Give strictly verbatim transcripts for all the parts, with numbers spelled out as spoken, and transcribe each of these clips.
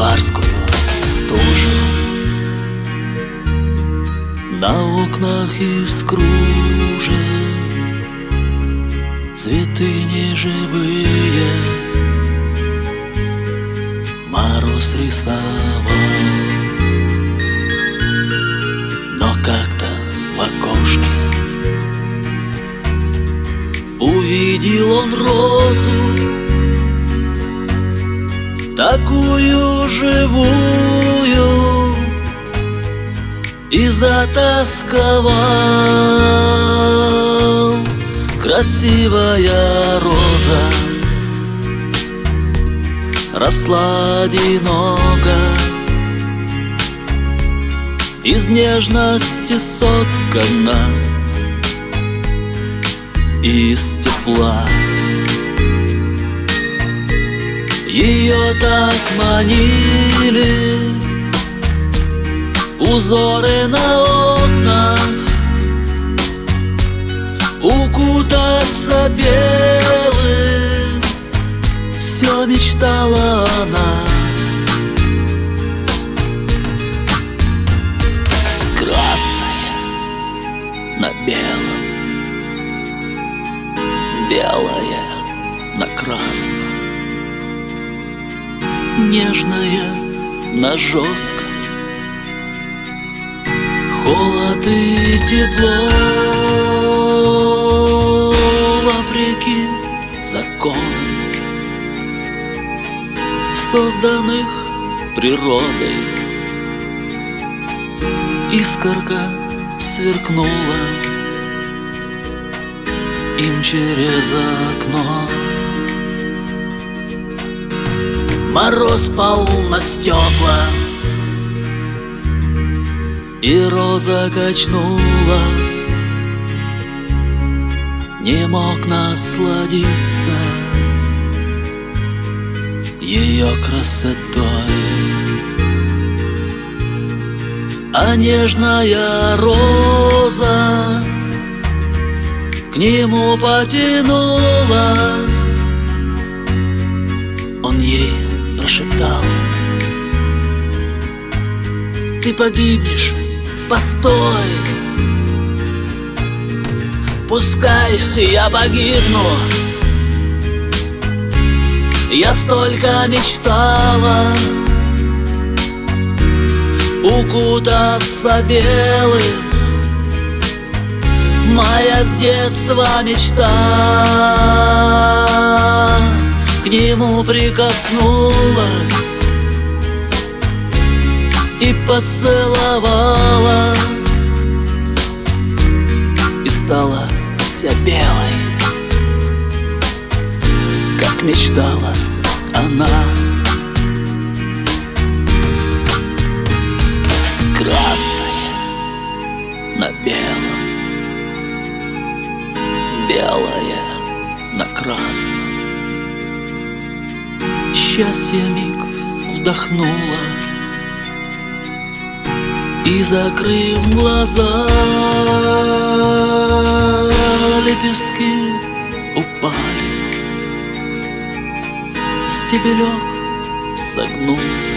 январскую стужу. На окнах из кружев цветы неживые мороз рисовал. Но как-то в окошке увидел он розу, такую живую, и затасковал. Красивая роза росла одиноко, из нежности соткана, из тепла. Ее так манили узоры на окнах, укутаться белым все мечтала она. Красное на белом, белое на красном, нежное на жестком, холод и тепло вопреки законам, созданных природой. Искорка сверкнула им через окно. Мороз пал на стекла, и роза качнулась, не мог насладиться ее красотой. А нежная роза к нему потянулась. Он ей прошептал: ты погибнешь, постой. Пускай я погибну, я столько мечтала укутаться белым, моя с детства мечта к нему прикоснулась и поцеловала, и стала вся белой, как мечтала она. Красное на белом, белое на красном. Счастье миг вдохнула и, закрыв глаза, лепестки упали, стебелек согнулся,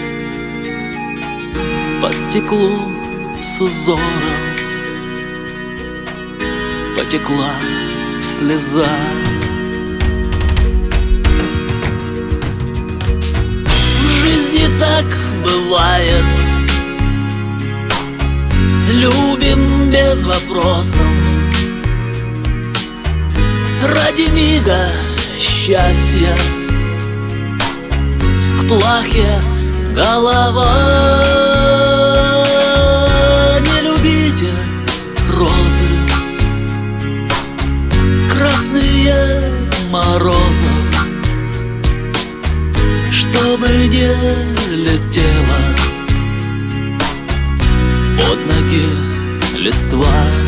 по стеклу с узором потекла слеза. В жизни так бывает, любим без вопросов, ради мига счастья к плахе голова. Не любите розы, красные морозы, чтобы не летела под ноги листва.